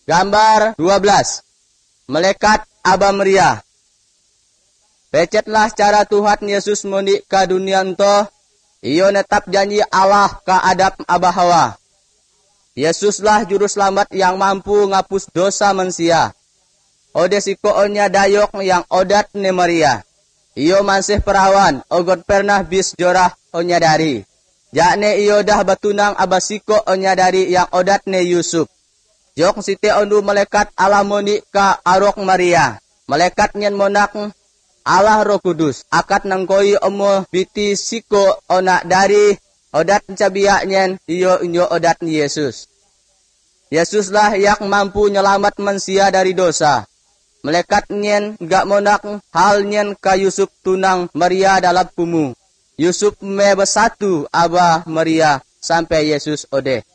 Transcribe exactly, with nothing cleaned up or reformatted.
Gambar dua belas. Melekat Aba Maria. Pecetlah cara Tuhan Yesus mundi ke dunia ento. Iyo netap janji Allah ke adab Aba Hawa. Yesuslah juru selamat yang mampu ngapus dosa manusia. Ode siko onya dayok yang odat ne Maria. Iyo masih perawan, ogot pernah bis jorah onya dari. Jakne iyo dah batunang abasiko onya dari yang odat ne Yusuf. Jok site ondu melekat Allah moni ka arok Maria. Melekat nyen monak Allah Roh Kudus. Akat nangkoi omo biti siko onak dari odat cabiak nyen iyo inyo odat Yesus. Yesuslah yang mampu nyelamat manusia dari dosa. Melekat nyen gak monak hal nyen ka Yusuf tunang Maria dalam kumu. Yusuf me besatu Aba Maria sampai Yesus ode.